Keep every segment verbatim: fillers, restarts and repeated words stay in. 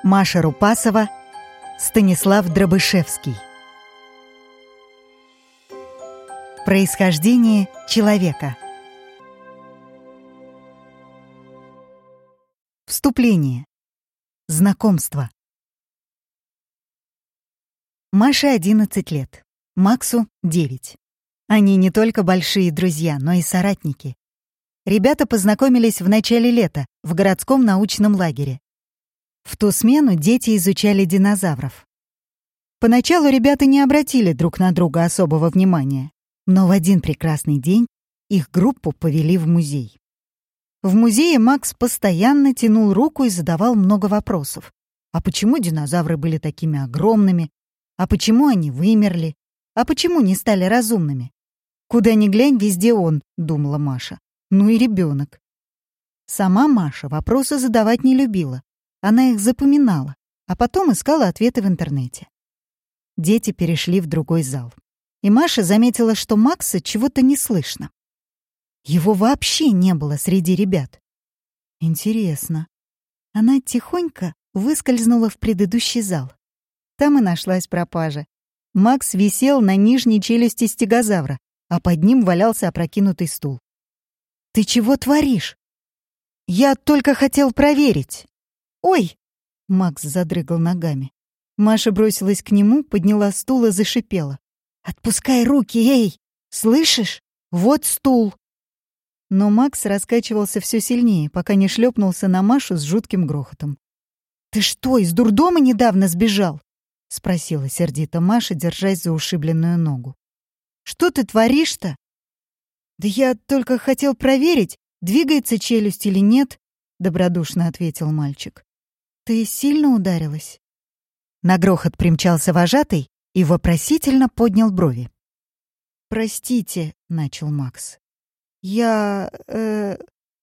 Маша Рупасова, Станислав Дробышевский. Происхождение человека. Вступление. Знакомство. Маше одиннадцать лет, Максу девять. Они не только большие друзья, но и соратники. Ребята познакомились в начале лета в городском научном лагере. В ту смену дети изучали динозавров. Поначалу ребята не обратили друг на друга особого внимания, но в один прекрасный день их группу повели в музей. В музее Макс постоянно тянул руку и задавал много вопросов. А почему динозавры были такими огромными? А почему они вымерли? А почему не стали разумными? Куда ни глянь, везде он, думала Маша. Ну и ребенок. Сама Маша вопросы задавать не любила. Она их запоминала, а потом искала ответы в интернете. Дети перешли в другой зал. И Маша заметила, что Макса чего-то не слышно. Его вообще не было среди ребят. Интересно. Она тихонько выскользнула в предыдущий зал. Там и нашлась пропажа. Макс висел на нижней челюсти стегозавра, а под ним валялся опрокинутый стул. «Ты чего творишь?» «Я только хотел проверить». «Ой!» — Макс задрыгал ногами. Маша бросилась к нему, подняла стул и зашипела. «Отпускай руки, эй! Слышишь? Вот стул!» Но Макс раскачивался все сильнее, пока не шлепнулся на Машу с жутким грохотом. «Ты что, из дурдома недавно сбежал?» — спросила сердито Маша, держась за ушибленную ногу. «Что ты творишь-то?» «Да я только хотел проверить, двигается челюсть или нет», — добродушно ответил мальчик. «Ты сильно ударилась?» На грохот примчался вожатый и вопросительно поднял брови. «Простите», — начал Макс. «Я... э...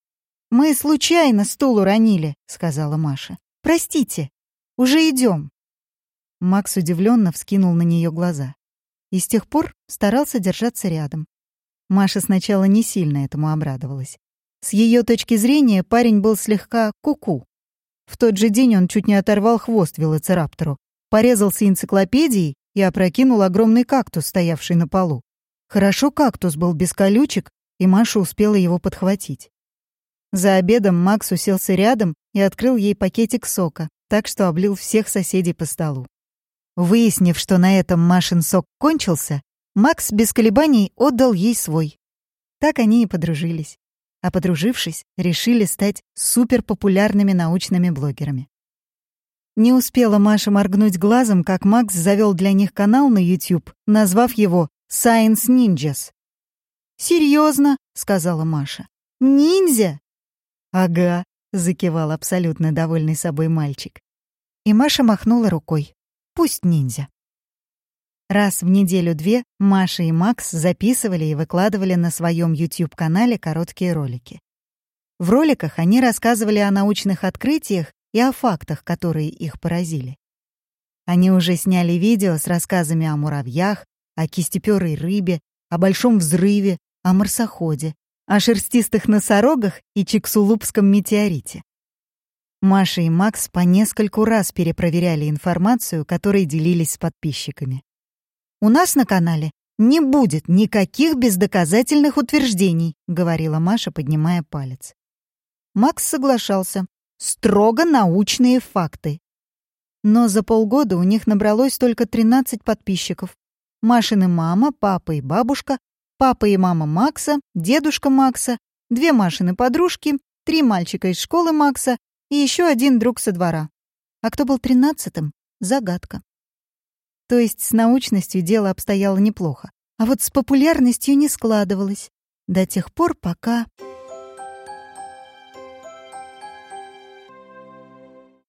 мы случайно стул уронили», — сказала Маша. «Простите, уже идем». Макс удивленно вскинул на нее глаза и с тех пор старался держаться рядом. Маша сначала не сильно этому обрадовалась. С ее точки зрения парень был слегка ку-ку. В тот же день он чуть не оторвал хвост велоцираптору, порезался энциклопедией и опрокинул огромный кактус, стоявший на полу. Хорошо кактус был без колючек, и Маша успела его подхватить. За обедом Макс уселся рядом и открыл ей пакетик сока, так что облил всех соседей по столу. Выяснив, что на этом Машин сок кончился, Макс без колебаний отдал ей свой. Так они и подружились. А подружившись, решили стать суперпопулярными научными блогерами. Не успела Маша моргнуть глазом, как Макс завел для них канал на YouTube, назвав его Science Ninjas. «Серьезно?» — сказала Маша. «Ниндзя?» «Ага», — закивал абсолютно довольный собой мальчик. И Маша махнула рукой. «Пусть ниндзя». Раз в неделю-две Маша и Макс записывали и выкладывали на своем YouTube-канале короткие ролики. В роликах они рассказывали о научных открытиях и о фактах, которые их поразили. Они уже сняли видео с рассказами о муравьях, о кистепёрой рыбе, о большом взрыве, о марсоходе, о шерстистых носорогах и чиксулубском метеорите. Маша и Макс по нескольку раз перепроверяли информацию, которой делились с подписчиками. «У нас на канале не будет никаких бездоказательных утверждений», — говорила Маша, поднимая палец. Макс соглашался. «Строго научные факты». Но за полгода у них набралось только тринадцать подписчиков. Машины мама, папа и бабушка, папа и мама Макса, дедушка Макса, две Машины подружки, три мальчика из школы Макса и еще один друг со двора. А кто был тринадцатым — загадка. То есть с научностью дело обстояло неплохо, а вот с популярностью не складывалось. До тех пор, пока...